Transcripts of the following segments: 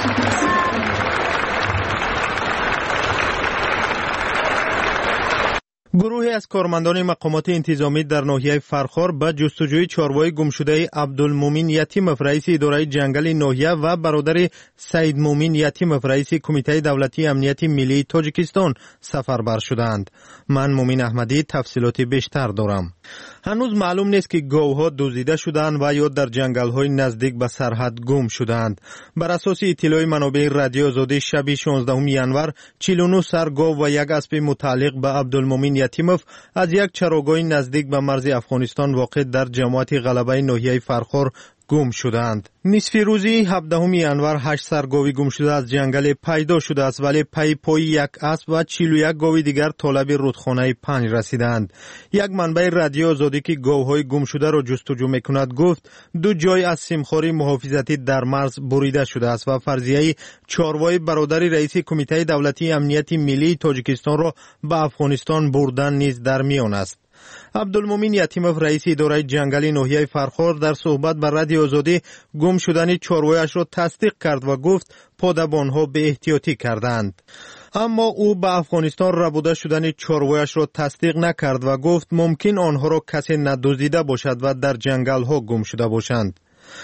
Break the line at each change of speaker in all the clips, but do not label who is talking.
گروهی از کارمندان مقامات انتظامی در ناحیه فرخار به جستجوی چاروای گمشده عبدالمومن یتیموف رئیس اداره جنگل ناحیه و برادر سید مومن یتیموف رئیس کمیته دولتی امنیت ملی تاجیکستان سفربر شدند. من مومن احمدی تفصیلات بیشتر دارم. هنوز معلوم نیست که گاوها دزدیده شدند و یا در جنگل‌های نزدیک به سرحد گم شدند. بر اساس اطلاع منابع رادیو آزادی شب 16 ینور 49 سر گاو و یک اسب متعلق به عبدالمومن یتیموف از یک چراگاه نزدیک به مرز افغانستان واقع در جماعت غلبه ناحیه فرخار گم شدند. نصف روزی 17 ینور 8 سر گاوی گم شده از جنگل پیدا شده است، ولی پای یک اسب و 41 گاوی دیگر طالب رودخانه 5 رسیدند. یک منبع رادیو آزادی که گاوهای گم شده را جستجو میکند گفت 2 جای از سیمخواری محافظتی در مرز بریده شده است و فرضیه چاروای برادر رئیس کمیته دولتی امنیت ملی تاجیکستان را به افغانستان بردن نیز در میان است. عبدالمومن یتیموف رئیس اداره جنگلی ناحیه فرخار در صحبت با رادیو آزادی گم شدن چاروایش را تصدیق کرد و گفت پادبانها به احتیاطی کردند. اما او به افغانستان ربوده شدن چاروایش را تصدیق نکرد و گفت ممکن آنها را کسی ندزدیده باشد و در جنگل ها گم شده باشند.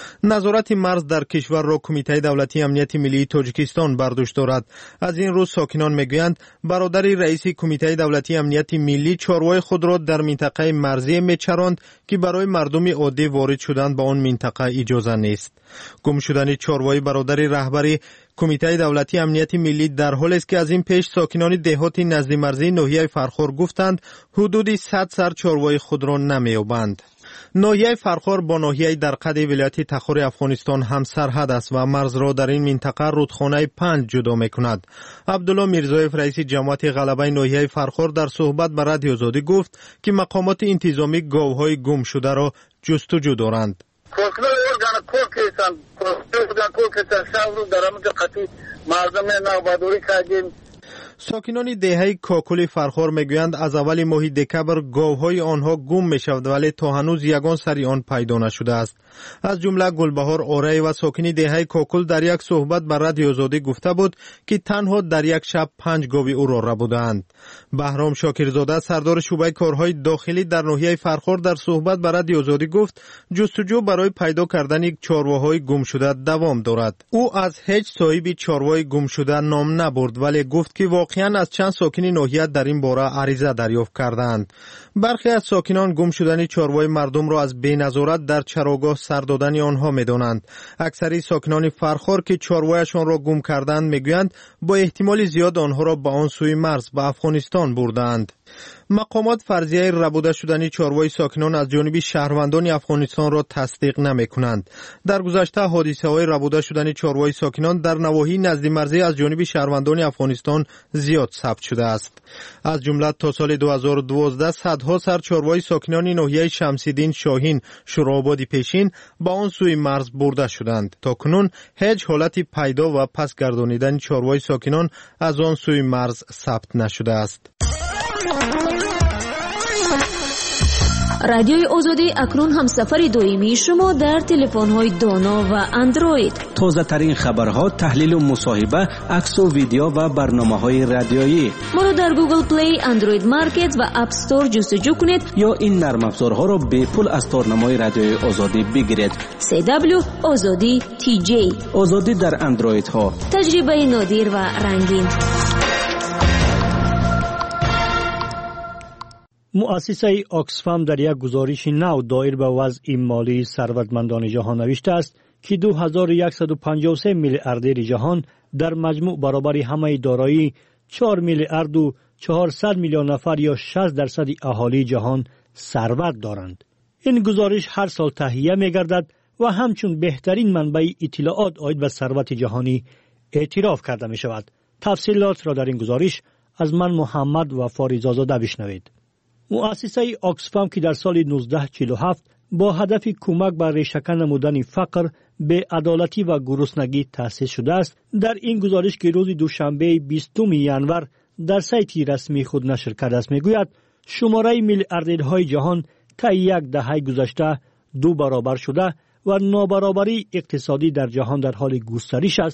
نظارت مرز در کشور را کمیته دولتی امنیت ملی تاجیکستان برداشت دارد. از این روز ساکنان میگویند برادر رئیس کمیته دولتی امنیت ملی چاروای خود را در منطقه مرزی میچراند که برای مردم عادی وارد شدن به آن منطقه اجازه نیست. گم شدن چاروای برادر رهبر کمیته دولتی امنیت ملی در حالی است که از این پیش ساکنان دهات نزد مرزی ناحیه فرخار گفتند حدود 100 سر چاروای خود را نمی‌یابند. ناحیه فرخار با ناحیه در قد ولایت تخار افغانستان هم سرحد است و مرز را در این منطقه رودخانه 5 جدا می‌کند. عبدالله میرزایف رئیس جماعت غلبه ناحیه فرخار در صحبت با رادیو آزادی گفت که مقامات انتظامی گاوهای گم شده را جستجو دارند. ساکنان دهه کاکل فرخار میگویند از اول ماه دکبر گاوهای آنها گم میشود ولی تا هنوز یگان سری آن پیدا نشده است. از جمله گلبهار آرای و ساکنی دهه کاکل در یک صحبت با رادیو آزادی گفته بود که تنها در یک شب 5 گاو او را ربودند. بهرام شاکرزاده سردار شعبه کارهای داخلی در ناحیه فرخار در صحبت با رادیو آزادی گفت جستجو برای پیدا کردن یک چارواهای گم شده دوام دارد. او از هیچ صاحب چاروای گم شده نام نبرد ولی گفت که واقعا از چند ساکن ناحیه در این باره عریضه دریافت کردند. برخی از ساکنان گم شدن چاروای مردم را از بی‌نظارت در چراگاه سر دادن آنها می‌دانند. اکثری ساکنان فرخار که چاروایشان را گم کردند میگویند با احتمال زیاد آنها را به آن سوی مرز به افغانستان بردند. مقامات فرضیه ربوده شدن چاروای ساکنان از جانب شهروندان افغانستان را تصدیق نمی‌کنند. در گذشته حادثه‌های ربوده شدن چاروای ساکنان در نواحی نزد مرزی از جانب شهروندان افغانستان زیاد ثبت شده است. از جمله تا سال 2012 صدها سر چاروای ساکنان ناحیه شمس‌الدین شاهین شوراباد پیشین با آن سوی مرز برده شدند. تا کنون هیچ حالت پیدا و پس گردانیدن چاروای ساکنان از آن سوی مرز ثبت نشده است.
رادیوی آزادی اکنون هم سفر دائمی شما در تلفن‌های دانا و اندروید.
تازه ترین خبرها، تحلیل و مصاحبه، عکس و ویدیو و برنامه‌های رادیویی.
ما رو در گوگل پلی، اندروید مارکت و اپ استور جستجو کنید
یا این نرم افزارها را به پول از تارنمای رادیوی آزادی بگیرید.
CW آزادی TJ.
آزادی در اندروید ها.
تجربه نادر و رنگین.
مؤسسه آکسفام در یک گزارش نو دایر به وضع مالی ثروتمندان جهان نوشته است که 2153 میلیاردر جهان در مجموع برابر همه دارایی 4 میلیارد و 400 میلیون نفر یا 60% اهالی جهان ثروت دارند. این گزارش هر سال تهیه می‌گردد و همچون بهترین منبع اطلاعات عاید به ثروت جهانی اعتراف کرده می‌شود. تفصیلات را در این گزارش از من محمد و فاریزاده بشنوید. مؤسسه آکسفام که در سال 1947 با هدف کمک به ریشه‌کن نمودن فقر، بی‌عدالتی و گرسنگی تأسیس شده است، در این گزارش که روز دوشنبه 20 ژانویه در سایت رسمی خود نشر کرده است میگوید شماره میلیاردرهای جهان طی یک دهه گذشته 2 برابر شده و نابرابری اقتصادی در جهان در حال گسترش است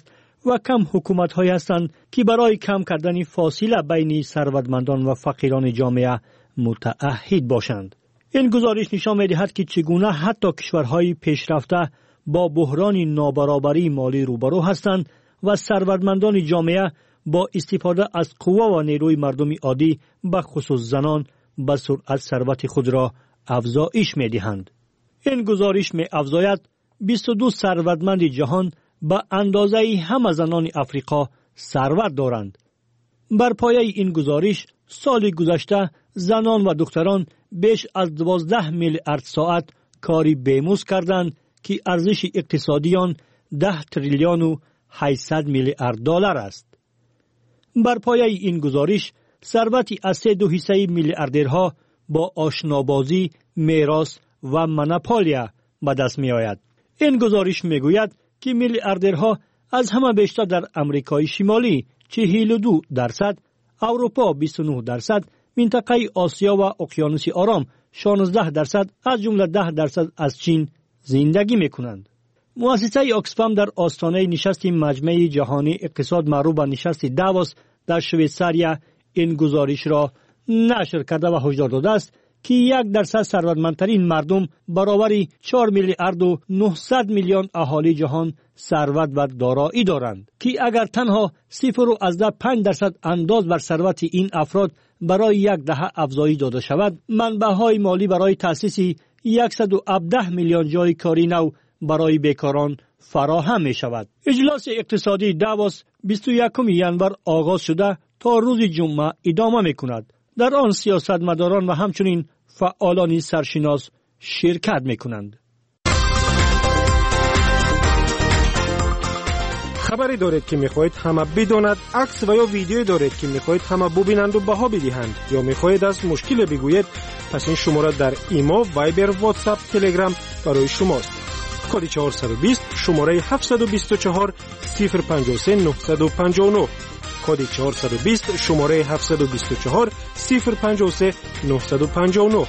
و کم حکومت‌هایی هستند که برای کم کردن فاصله بین ثروتمندان و فقیران جامعه متعهد باشند. این گزارش نشان می‌دهد که چگونه حتی کشورهای پیشرفته با بحران نابرابری مالی روبرو هستند و ثروتمندان جامعه با استفاده از قوه و نیروی مردم عادی به خصوص زنان به سرعت ثروت خود را افزایش می‌دهند. این گزارش می‌افزاید 22 ثروتمند جهان به اندازه همه زنان افریقا ثروت دارند. بر پایه این گزارش سال گذشته زنان و دختران بیش از 12 میلیارد ساعت کاری بیمزد کردند که ارزش اقتصادی آن 10 تریلیون و 800 میلیارد دلار است. بر پایه این گزارش ثروت از 3.2 میلیاردرها با آشنابازی، میراث و مونوپولیا به دست می آید. این گزارش می گوید که میلیاردرها از همه بیشتر در امریکای شمالی 42%، اروپا 29%، منطقه آسیا و اقیانوس آرام 16%، از جمله 10% از چین زندگی می کنند. مؤسسه آکسفام در آستانه نشست مجمع جهانی اقتصاد معروف به نشست داووس در شویتزاریا این گزارش را نشر کرده و هشدار داده است که 1% ثروتمندترین مردم برابر 4 میلیارد و 900 میلیون اهالی جهان ثروت و دارایی دارند که اگر تنها 0.5% انداز بر ثروت این افراد برای یک دهه افزایش داده شود، منبع‌های مالی برای تأسیس 117 میلیون جای کاری نو برای بیکاران فراهم می شود. اجلاس اقتصادی داووس 21 ژانویه آغاز شده تا روز جمعه ادامه می کند. در آن سیاستمداران و همچنین فعالان سرشناس شرکت می کنند.
خبری دارید که میخواهید همه بداند، عکس و یا ویدیویی دارید که میخواهید همه ببینند و بها بدهند، یا میخواهید از مشکل بگویید، پس این شماره در ایمو، وایبر، واتساپ، تلگرام برای شماست. کد 420 شماره 724 053 959. کد 420 شماره 724 053 959.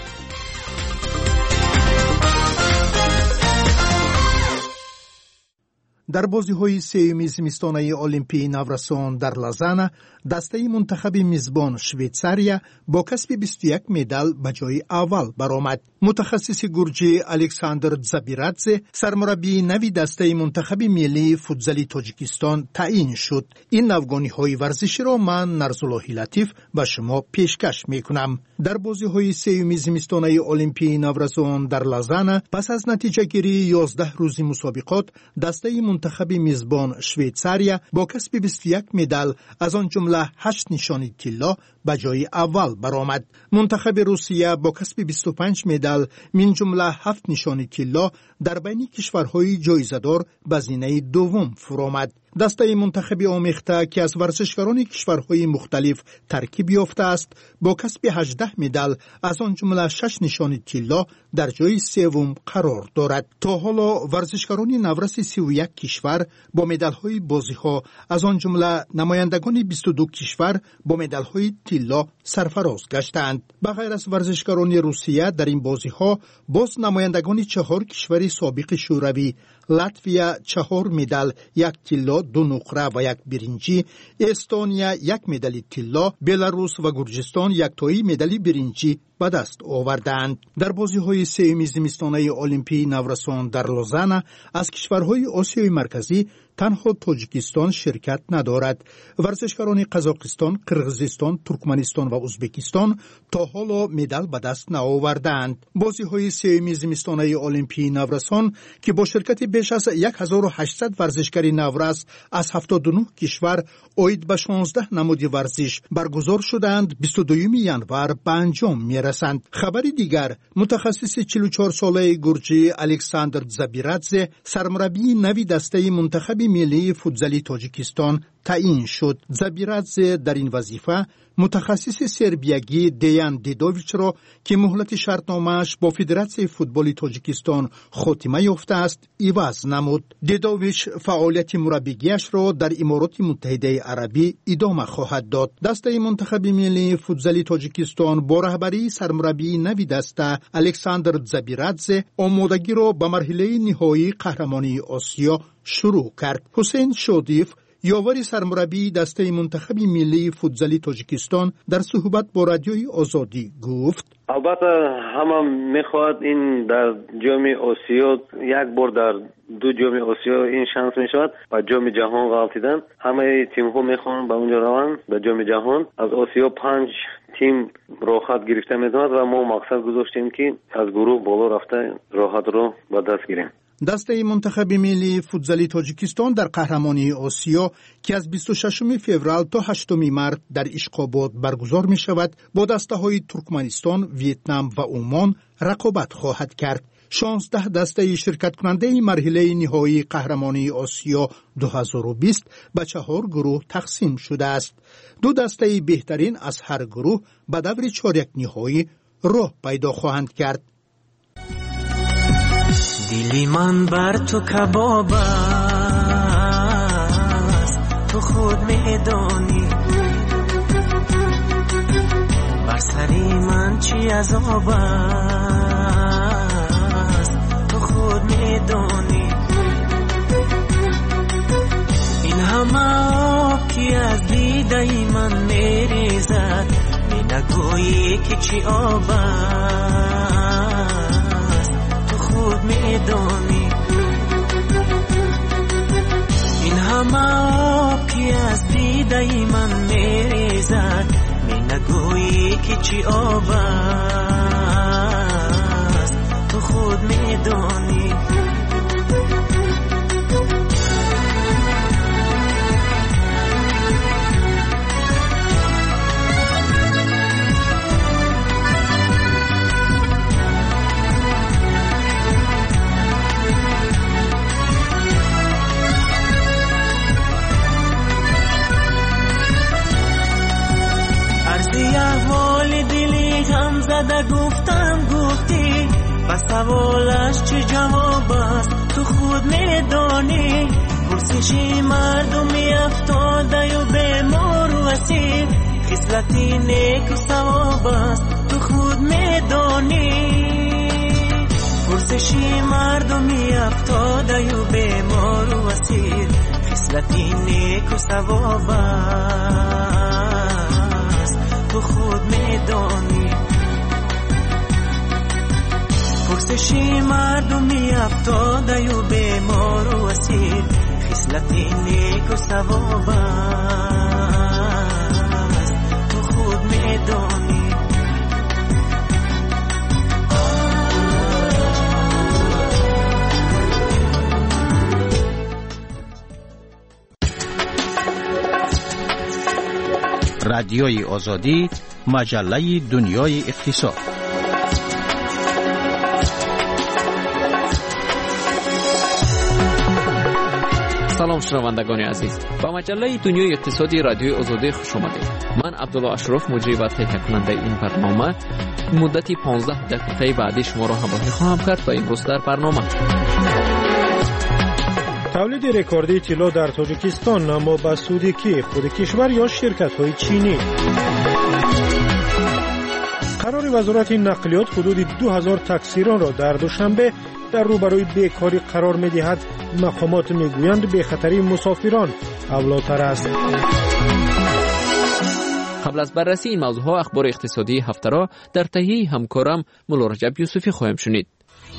در بازی‌های سوم زمستانه المپی نورسان در لازان، دسته منتخب میزبان شویتزاریا با کسب 21 مدال به جای اول برآمد. متخصص گرجی الکساندر زابیرادزه سرمربی نوی دسته منتخب ملی فوتزالی تاجیکستان تعیین شد. این نوگانی‌های ورزشی را من نرزالله لطیف به شما پیشکش می‌کنم. در بازی‌های سوم زمستانه المپی نورسان در لازان، پس از نتیجه گیری 11 روزی مسابقات، دسته منتخب میزبان شویتزاریا با کسب 21 مدال از آن جمله 8 نشانی طلا به جای اول برآمد. منتخب روسیه با کسب 25 مدال من جمله 7 نشانی طلا در بین کشورهای جایزه‌دار به زینه دوم فرآمد. دسته منتخب آمیخته که از ورزشکاران کشورهای مختلف ترکیب یافته است با کسب 18 مدال از آن جمله 6 نشانی طلا در جای سوم قرار دارد. تا حالا ورزشکاران نورس 31 کشور با مدال‌های بازی‌ها از آن جمله نمایندگان 22 کشور با مدال‌های طلا سرفراز گشتند. به غیر از ورزشکاران روسیه در این بازی‌ها باز نمایندگان 4 کشور سابق شوروی، لاتویا 4 مدال، 1 طلا، 2 نقره و 1 برنجی، استونیا 1 مدال طلا، بلاروس و گرجستان 1 تایی مدال برنجی به دست آوردند. در بازی‌های سوم زمستانه المپی نورسان در لوزان از کشورهای آسیای مرکزی تنها تاجیکستان شرکت ندارد. ورزشکاران قزاقستان، قرغیزستان، ترکمنستان و ازبکستان تا حالا مدال به دست نآوردند. بازی‌های سوم زمستانه المپی نورسان که با شرکت بیش از 1800 ورزشکار نورس از 79 کشور عاید به 16 نماد ورزش برگزار شدند 22 ژانویه به انجام می‌رسند. خبری دیگر، متخصص 44 ساله گرجی الکساندر زابیرادزه سرمربی نوی دسته منتخب ملی فوتزالی تاجیکستان تعیین شد. زابیرادزه در این وظیفه متخصص سربیایی دیان دیدوویچ را که مهلت شرطنامه‌اش با فدراسیون فوتبال تاجیکستان خاتمه یافته است عوض نمود. دیدوویچ فعالیت مربیگیش را در امارات متحده عربی ادامه خواهد داد. دسته منتخب ملی فوتزالی تاجیکستان با رهبری سرمربی نوی دسته الکساندر زابیرادزه آمادگی را به مرحله نهایی قهرمانی آسیا شروع کرد. حسین شادیف یاور سرمربی دسته منتخب ملی فوتزالی تاجیکستان در صحبت با رادیوی آزادی گفت:
البته همه میخواد این در جام آسیا یک بار در دو جام آسیا این شانس میشود و جام جهان غلطیدن. همه تیم ها میخوان به اونجا روند به جام جهان. از آسیا 5 تیم راحت گرفته میتواند و ما مقصد گذاشتیم که از گروه بالا رفته راحت رو به دست گیریم.
دسته منتخب ملی فوتزالی تاجیکستان در قهرمانی آسیا که از 26 فوریه تا 8 مارس در اشخاباد برگزار می شود با دسته های ترکمنستان، ویتنام و عمان رقابت خواهد کرد. 16 دسته شرکت کننده مرحله نهایی قهرمانی آسیا 2020 به 4 گروه تقسیم شده است. 2 دسته بهترین از هر گروه به دور چهارک نهایی راه پیدا خواهند کرد.
دلی من بر تو کباب است، تو خود میدانی بر سری من چی عذاب است، تو خود میدانی این همه آب که از دیده من میریزد می نگویی که چی آب خود میدانی این همه آب که از دیده من میریزد می نگویی که چی آب است، تو خود میدانی گفتم گفتی و سوالش چه جواب است، تو خود میدانی پرسشی مردمی افتاده و بیمار و اسیر خصلتی نیک و ثواب است، تو خود میدانی پرسشی مردمی افتاده و بیمار و اسیر خصلتی نیک و ثواب است، تو خود میدانی پرسشی مردمی افتاده و بیمار و اسیر خصلتی نیک و ثواب است، تو خود میدانی
رادیوی آزادی، مجله دنیای اقتصاد.
سلام شنوندگان عزیز، با مجله دنیای اقتصادی رادیوی آزادی خوش آمدید. من عبدالله اشرف مجری و تهیه کننده این برنامه مدتی 15 دقیقه بعدی شما را همراهی خواهم کرد و امروز در برنامه
تولید رکوردی طلا در تاجیکستان اما به سود کی؟ خود کشور یا شرکت‌های چینی؟ قرار وزارت نقلیات حدود 2000 تاکسیران را در دوشنبه در روبروی بیکاری قرار می‌دهد. مقامات می‌گویند به خطری مسافران اولاتر است.
قبل از بررسی این موضوعها اخبار اقتصادی هفته را در تهیه همکارم مولا رجب یوسفی خواهیم شنید.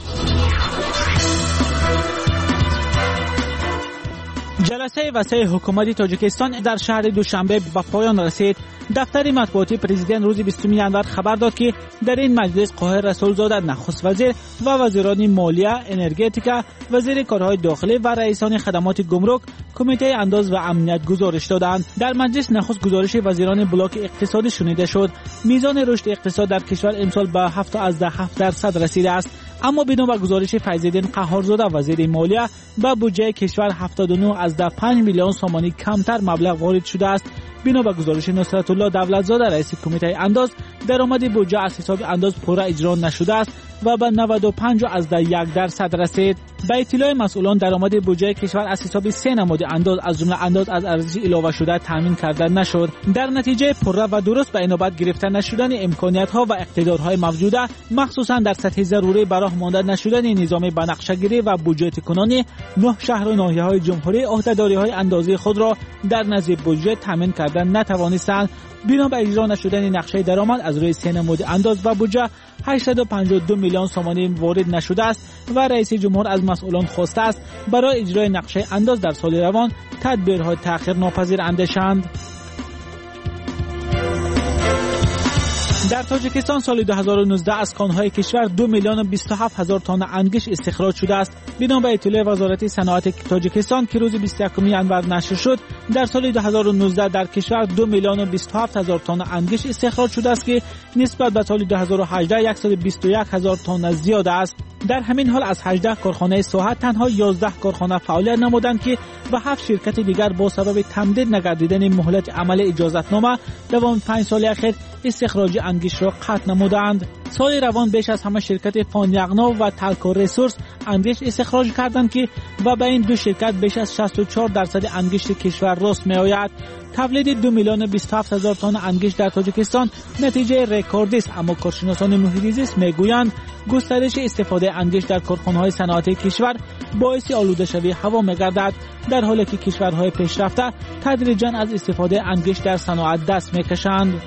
جلسه وسیع حکومت تاجیکستان در شهر دوشنبه به پایان رسید. دفتر مطبوعاتی پرزیدنت روز 20 ژانویه خبر داد که در این مجلس قاهر رسولزاده نخست وزیر و وزیران مالیه، انرژتیکا، وزیر کارهای داخلی و رئیسان خدمات گمرک کمیته انداز و امنیت گزارش دادند. در مجلس نخست گزارش وزیران بلاک اقتصادی شنیده شد. میزان رشد اقتصاد در کشور امسال به 7.7% رسیده است، اما بنا گزارش فیض‌الدین قهارزاده وزیر مالیه به بودجه کشور 79.5 میلیون سومانی کمتر مبلغ وارد شده است. بنا به گزارش نصرت الله دولتزاده رئیس کمیته انداز، درآمد بودجه از حساب انداز پورا اجرا نشده است و به 95.1% رسید. به اطلاع مسئولان درآمد بودجه کشور از حساب 3 نماد انداز از جمله انداز از ارزش اضافه شده تامین کرده نشد. در نتیجه پررو و درست به اینابت گرفته نشدن امکانیت‌ها و اقتدارهای موجوده، مخصوصا در سطح ضروری برای مانده نشدن نظام بنقشه‌گیری و بودجه کنونی 9 شهر و ناحیه‌های جمهوری عهده‌داری‌های اندازه خود را در نظم بودجه تامین کردن نتوانستند. بنا به اجرا نشدن نقشه درآمد از روی 3 نماد انداز و بودجه 852 میلیون سومانی وارد نشده است و رئیس جمهور از مسئولان خواسته است برای اجرای نقشه انداز در سال روان تدبیرهای تأخیر ناپذیر اندیشند. در تاجیکستان سال 2019 از کانهای کشور 2,027,000 تن انگشت استخراج شده است. بنا به اطلاع وزارت صنعت تاجیکستان که روز 21 ژانویه نشر شد، در سال 2019 در کشور 2,027,000 تن انگشت استخراج شده است که نسبت به سال 2018 121,000 تن زیاد است. در همین حال از 18 کارخانه ساحت تنها 11 کارخانه فعالیت نمودند که و 7 شرکت دیگر با سبب تمدید نگردیدن مهلت عمل اجازتنامه دوام 5 سال اخیر استخراج انگشت را قطع نمودند. سال روان بیش از همه شرکت فانیاغنا و تلکو ریسورس انگشت استخراج کردند که و به این دو شرکت بیش از 64% انگشت کشور راست می آید. تولید 2,027,000 تن انگشت در تاجیکستان نتیجه رکوردی است، اما کارشناسان محیط زیست میگویند گسترش استفاده انگشت در کارخانه‌های صنعتی کشور باعث آلوده شوی هوا می‌گردد، در حالی که کشورهای پیشرفته تدریجاً از استفاده انگشت در صنعت دست می‌کشند.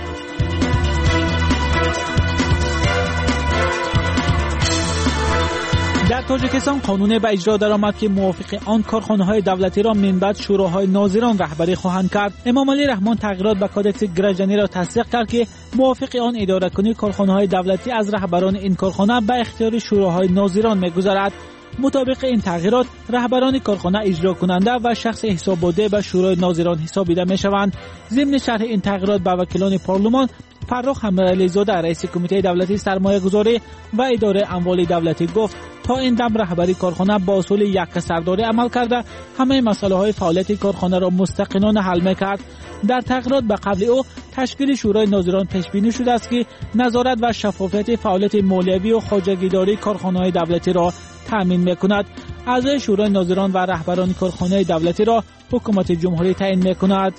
در تاجیکستان قانون به اجرا درآمد که موافق آن کارخانه‌های دولتی را من بعد شوراهای ناظران رهبری خواهند کرد. امام علی رحمان تغییرات به کادکس گرجانی را تصدیق کرد که موافق آن اداره کنی کارخانه‌های دولتی از رهبران این کارخانه به اختیار شوراهای ناظران می‌گذارد. مطابق این تغییرات رهبران کارخانه اجرا کننده و شخص حسابدار به شورای ناظران حسابیده می‌شوند. ضمن شرح این تغییرات به وکیلان پارلمان فرخ حمیدعلی زاده رئیس کمیته دولتی سرمایه‌گذاری و اداره اموال دولتی گفت تا این دم رهبری کارخانه با اصول یک سرداری عمل کرده همه مسائل فعالیت کارخانه را مستقلانه حل می‌کرد. در تغییرات به قبل او تشکیل شورای ناظران پیش بینی شده است که نظارت و شفافیت فعالیت مالیوی و خواجگیداری کارخانه‌های دولتی را تامین می‌کند. اعضای شورای ناظران و رهبران کارخانه‌های دولتی را حکومت جمهوری تعیین می‌کند.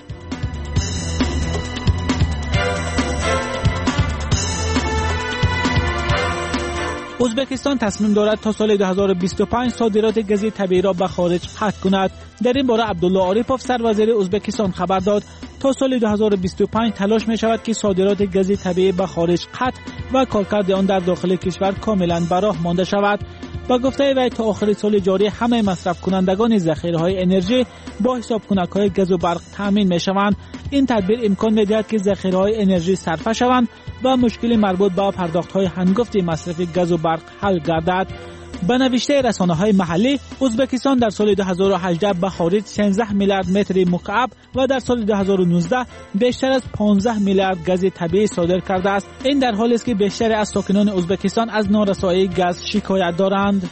ازبکستان تصمیم دارد تا سال 2025 صادرات گاز طبیعی را به خارج قطع کند. در این باره عبدالله عارفوف سروزیر ازبکستان خبر داد تا سال 2025 تلاش می شود که صادرات گاز طبیعی به خارج قطع و کارکرد آن در داخل کشور کاملا به راه مانده شود. با گفته وی تا آخر سال جاری همه مصرف کنندگان ذخیره‌های انرژی با حسابکنک‌های گاز و برق تامین می‌شوند. این تدبیر امکان می‌دهد که ذخیره‌های انرژی صرفه شوند و مشکل مربوط به پرداخت‌های هنگفت مصرف گاز و برق حل گردد. به نوشته رسانه‌های محلی، ازبکستان در سال 2018 به خارج 16 میلیارد متر مکعب و در سال 2019 بیشتر از 15 میلیارد گاز طبیعی صادر کرده است. این در حالی است که بیشتر از ساکنان ازبکستان از نارسایی گاز شکایت دارند.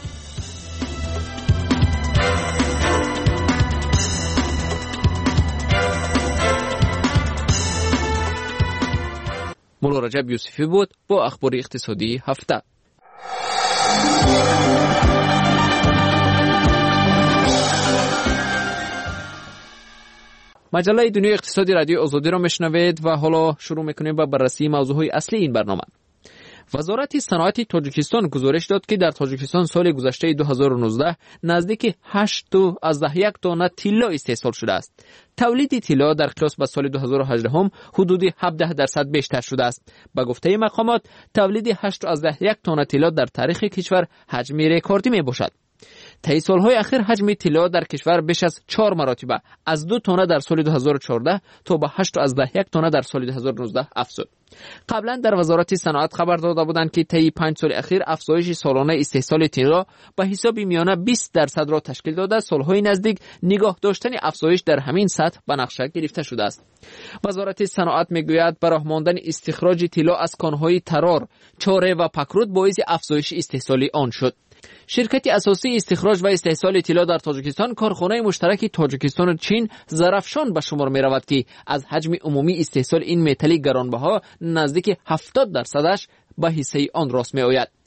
مولا رجب یوسفی بود با اخبار اقتصادی هفته. مجله دنیای اقتصادی رادیو آزادی را میشنوید و حالا شروع میکنیم با بررسی موضوعهای اصلی این برنامه. وزارت صنعت تاجیکستان گزارش داد که در تاجیکستان سال گذشته 2019 نزدیک 8.1 تن طلا استحصال شده است. تولید طلا در قیاس با سال 2018 هم حدود 17% بیشتر شده است. با گفته مقامات تولید 8.1 تن طلا در تاریخ کشور حجم رکوردی می باشد. طی سالهای اخیر حجم طلا در کشور بیش از 4 مراتبه از 2 تن در سال 2014 تا به 8.1 تن در سال 2019 افزود. قبلا در وزارت صنعت خبر داده بودند که طی 5 سال اخیر افزایش سالانه استحصال طلا به حساب میانه 20% را تشکیل داده. سالهای نزدیک نگاه داشتن افزایش در همین سطح به نقشه گرفته شده است. وزارت صنعت میگوید به راه ماندن استخراج طلا از کانهای ترار، چاره و پکرود باعث افزایش استحصال آن شد. شرکت اساسی استخراج و استحصال طلا در تاجیکستان کارخانه مشترک تاجیکستان و چین زرافشان به شمار می رود که از حجم عمومی استحصال این متل گرانبها نزدیک 70% به حصه آن راست می آید.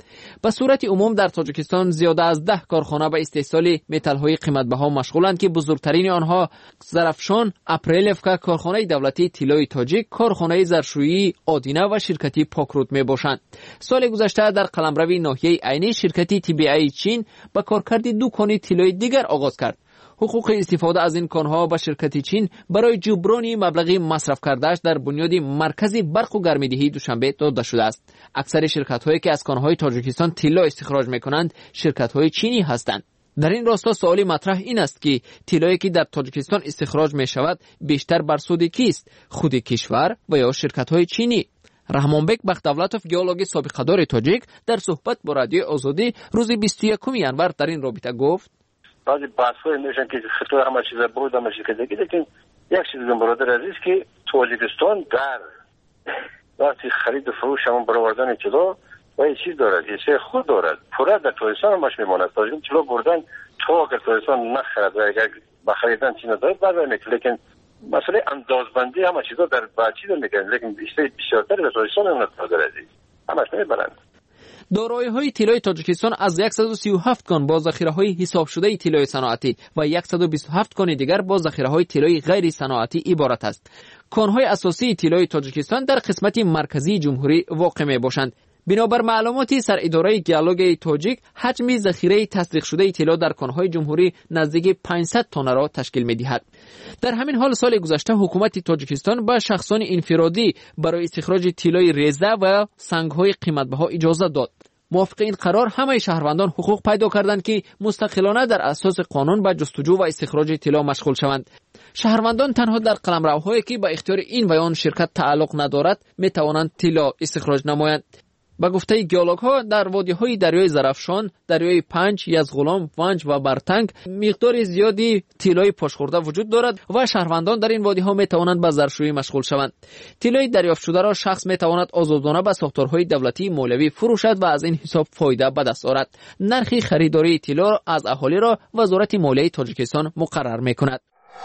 به صورت عموم در تاجیکستان زیاده از 10 کارخانه به استحصال متال‌های قیمت‌بها مشغولند که بزرگترین آنها زرافشان، اپریلفکا، کارخانه دولتی طلای تاجیک، کارخانه ظرفشویی آدینه و شرکتی پاکرود میباشند. سال گذشته در قلمرو ناحیه عینی شرکتی TBI چین به کارکرد 2 کان طلای دیگر آغاز کرد. حقوق استفاده از این کانها به شرکت چین برای جبران مبلغی مصرف کردهش در بنیاد مرکز برق و گرمایدهی دوشنبه داده شده است. اکثر شرکت‌هایی که از کانهای تاجیکستان طلا استخراج می‌کنند شرکت‌های چینی هستند. در این راستا سوالی مطرح این است که طلایی که در تاجیکستان استخراج می‌شود بیشتر بر سود کیست؟ خود کشور و یا شرکت‌های چینی؟ رحمانبک بخت‌دولتوف گیولوژ سابقه‌دار تاجیک در صحبت با رادیو آزادی روز 21 ینور در این رابطه گفت:
بعضی بحث‌های میشن که خطر همه چیز بود همه چیز دیگه، لیکن یک چیز برادر عزیز که تاجیکستان در وقتی خرید و فروش همون برآوردن طلا و این چیز دارد، یه خود دارد، پورا در تاجیکستان همش میماند. تاجیکستان طلا بردن تو اگر تاجیکستان نخرد و اگر بخریدن چیز دارد برمیاد، لیکن مسئله اندازبندی همه چیزا در باچی میگن، لیکن بیشتر در تاجیکستان هم برادر عزیز همش میبرند.
دارایی‌های طلای تاجیکستان از 137 کان با ذخیره‌های حساب شده طلای صنعتی و 127 کان دیگر با ذخیره‌های طلای غیر صنعتی عبارت است. کان‌های اساسی طلای تاجیکستان در قسمت مرکزی جمهوری واقع می‌باشند. بنابر معلوماتی سراداره گیولوژی تاجیک، حجم ذخیره تصدیق شده طلا در کان‌های جمهوری نزدیک 500 تن را تشکیل می‌دهد. در همین حال سال گذشته حکومت تاجیکستان به شخصان انفرادی برای استخراج طلای ریزه و سنگ‌های قیمت‌بها اجازه داد. موافق این قرار همه شهروندان حقوق پیدا کردند که مستقلانه در اساس قانون به جستجو و استخراج طلا مشغول شوند. شهروندان تنها در قلمروهایی که به اختیار این و آن شرکت تعلق ندارد می‌توانند طلا استخراج نمایند. به گفته گیولوژها در وادی‌های دریای زرافشان، دریای پنج، یزغلام، ونج و برتنگ مقدار زیادی طلای پاشخورده وجود دارد و شهروندان در این وادی‌ها می‌توانند به زرفشویی مشغول شوند. طلای دریافت شده را شخص می‌تواند آزادانه به ساختارهای دولتی مولوی فروشد و از این حساب فایده به دست آورد. نرخ خریداری طلا از اهالی را وزارت مالیه تاجیکستان مقرر می‌کند.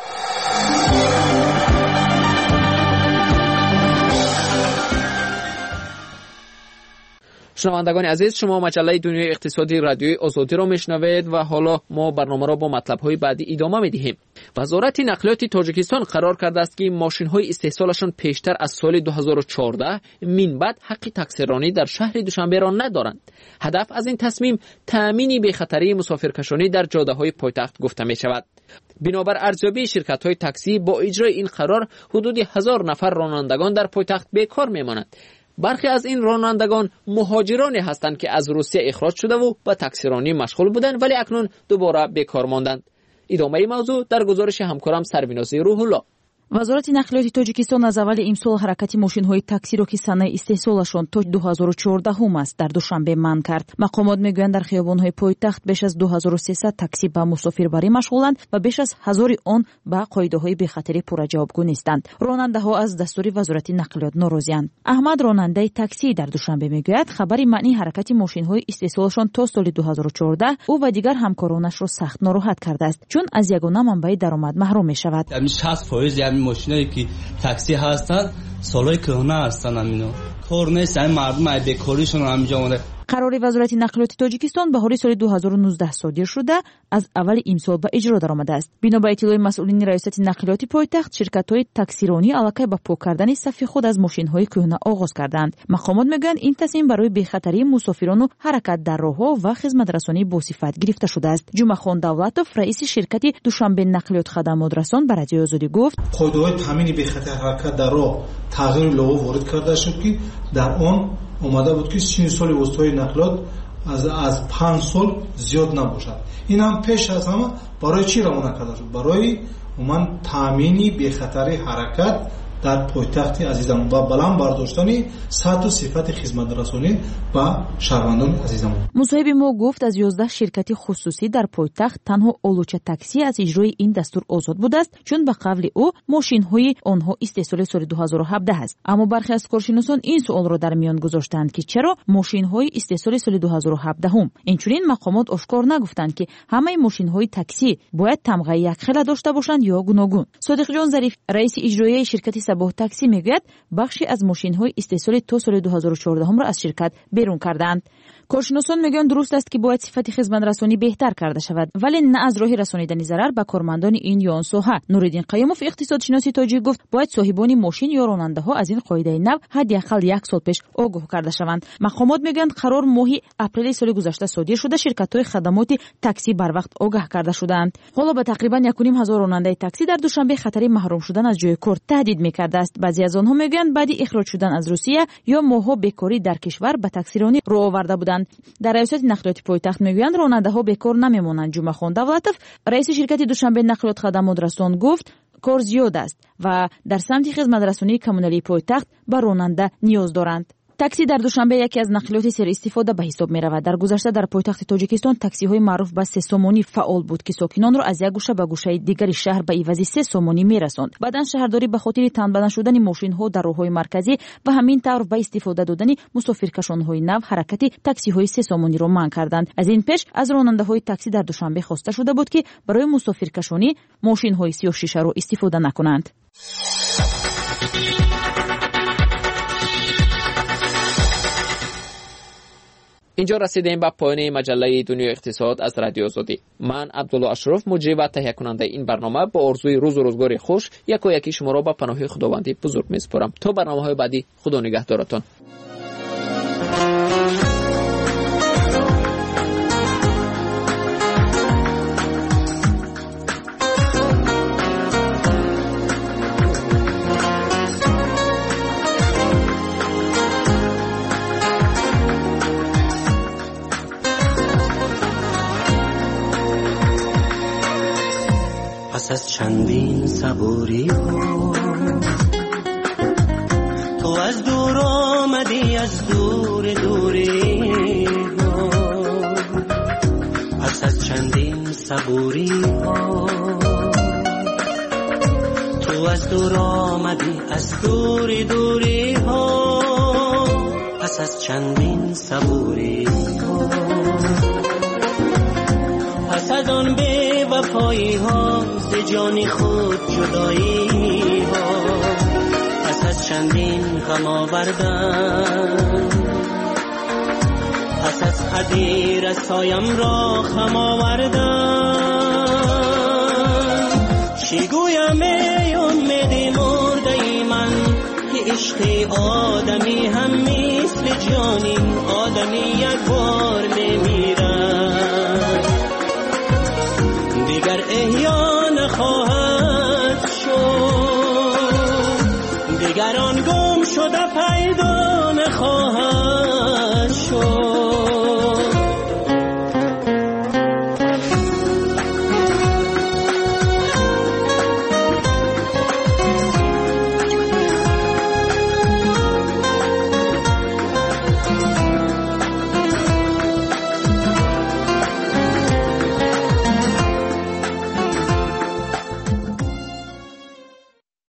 شنوندگان عزیز، شما مجله دنیای اقتصادی رادیوی آزادی را میشنوید و حالا ما برنامه را با مطلب‌های بعدی ادامه می‌دهیم. وزارت نقلیات تاجیکستان قرار کرده است که ماشین‌های استحصالشان پیشتر از سال 2014 من بعد حق تقصیرانی در شهر دوشنبه را ندارند. هدف از این تصمیم تأمین بی‌خطری مسافرکشانی در جاده‌های پایتخت گفته می‌شود. بنابر ارزیابی شرکت‌های تاکسی با اجرای این قرار حدود 1000 نفر رانندگان در پایتخت بیکار می‌مانند. برخی از این رانندگان مهاجرانی هستند که از روسیه اخراج شده و به تاکسیرانی مشغول بودند ولی اکنون دوباره بیکار ماندند. ادامه موضوع در گزارش همکارم سربینازی روح الله.
وزارت نقلیات تاجیکستان از اول امسال حرکت ماشین‌های تاکسی را که سنه استحصالشان تا 2014 است در دوشنبه منع کرد. مقامات میگویند در خیابان‌های پایتخت بیش از 2300 تاکسی به مسافربری مشغولند و بیش از 1000 آن به قاعده‌های بی‌خطری پرجوابگو نیستند. راننده‌ها از دستور وزارت نقلیات ناراضی‌اند. احمد راننده تاکسی در دوشنبه میگوید خبر معنی حرکت ماشین‌های استحصالشان تا سال 2014 او و دیگر همکارانش را سخت ناراحت کرده است چون از یگانه منبع درآمد محروم می‌شود.
60% ماشینایی که تاکسی هستند سالای کهنه هستند، همینو کار نیست، مردم ای بیکاریشون همینجا مونده.
قرار وزارت نقلیات تاجیکستان بهار سال 2019 صادر شده از اول امسال به اجرا درآمده است. بنا به اطلاع مسئولین ریاست نقلیات پایتخت، شرکت‌های تاکسیرانی علاقه به پاک کردن صف خود از ماشین‌های کهنه آغاز کردند. مقامات میگویند این تصمیم برای بی‌خطری مسافران و حرکت در راه‌ها و خدمت‌رسانی با صفت گرفته شده است. جمعه‌خان دولتوف رئیس شرکت دوشنبه نقلیات خدمات رسان به رادیو آزادی گفت:
قاعده‌های تامین بی‌خطر حرکت در راه تغییر لغو وارد کرده شد که در آن اومده بود که 30 سال وسطای نقلیات از 5 سال زیاد نباشد. این هم پیش از همه برای چی روانه کرده شد؟ برای عموما تامین بی‌خطری حرکت در پایتخت عزیزم و بلند برداشتن سطح و صفت خدمت رسانی با شهروندان عزیزم.
مصاحب ما گفت از 11 شرکت خصوصی در پایتخت تنها اولوچه تاکسی از اجرای این دستور آزاد بوده است چون به قول او ماشین‌های آنها استحصال سال 2017 است. اما برخی از کارشناسان این سوال را در میان گذاشتند که چرا ماشین‌های استحصال سال 2017 هم. اینچنین مقامات آشکار نگفتند که همه ماشین‌های تاکسی باید تمغه یک خل داشته باشند یا گوناگون. صادق جان ظریف رئیس اجرایی شرکت با تاکسی میگوید بخشی از ماشین‌های استحصال تا سال 2014 را از شرکت بیرون کردند. کارشناسان میگن درست است که باید صفت خدمترسانی بهتر کرده شود، ولی نه از راه رسانیدن ضرر به کارمندان این یا آن ساحه. نوردین قیوموف اقتصادشناس تاجیک گفت باید صاحبان ماشین یا راننده ها از این قاعده نو حداقل 1 سال پیش آگاه کرده شوند. مقامات میگن قرار ماهی اپریل سال گذشته صادر شده، شرکت‌های خدمات تاکسی بر وقت آگاه کرده شدند. حالا به تقریبا 1.5 هزار راننده تاکسی در دوشنبه خطر محروم شدن از جای کار تهدید میکرده است. بعضی از آنها میگن بعد اخراج شدن از روسیه یا ماها بیکاری در کشور به تاکسیرانی رو آورده بودند. در ریاست نقلیات پایتخت میگویند راننده‌ها بیکار نمیمونند. جمعه‌خان دولتوف رئیس شرکت دوشنبه نقلیات خدمات رسان گفت کار زیاد است و در سمت خدمترسانی کمونالی پایتخت به راننده نیاز دارند. تاکسی در دوشنبه یکی از نقلیات سر استفاده به حساب می رود. در گذشته در پایتخت تاجیکستان تاکسی های معروف به 3 سومانی فعال بود که ساکنان را از یک گوشه به گوشه دیگری شهر به عوض 3 سومانی می رساند. بعداً شهرداری به خاطر تنبدن شدن ماشین ها در راههای مرکزی و همین طور به استفاده دادن مسافرکشان های نو حرکت تاکسی های 3 سومانی را منع کردند. از این پیش از راننده های تاکسی در دوشنبه خواسته شده بود که برای مسافرکشانی ماشین های 36 را استفاده نکنند.
اینجا رسیدیم به پایان مجله دنیای اقتصاد از رادیو آزادی. من عبدالله اشرف مجری و تهیه کننده این برنامه با آرزوی روز و روزگار خوش یکی شما را به پناه خداوندی بزرگ میسپارم. تا برنامه‌های بعدی، خدا نگهدارتان.
پس از چندین صبوری ها تو از دور آمدی، از دور دوری ها. پس از چندین صبوری ها تو از دور آمدی، از دور دوری ها. پس از چندین صبوری ها، پس از آن بی وفایی ها، ز جان خود جدایی ها. پس از چندین غم آوردن، پس از حدی رسایم را خم آوردن. چی گویم ای امیدی مرده ای من که عشق آدمی هم مثل جانیم، آدمی یک بار میمیرد دیگر احیا نخواهد شد، دیگر آن گم شده پیدا نخواهد شد.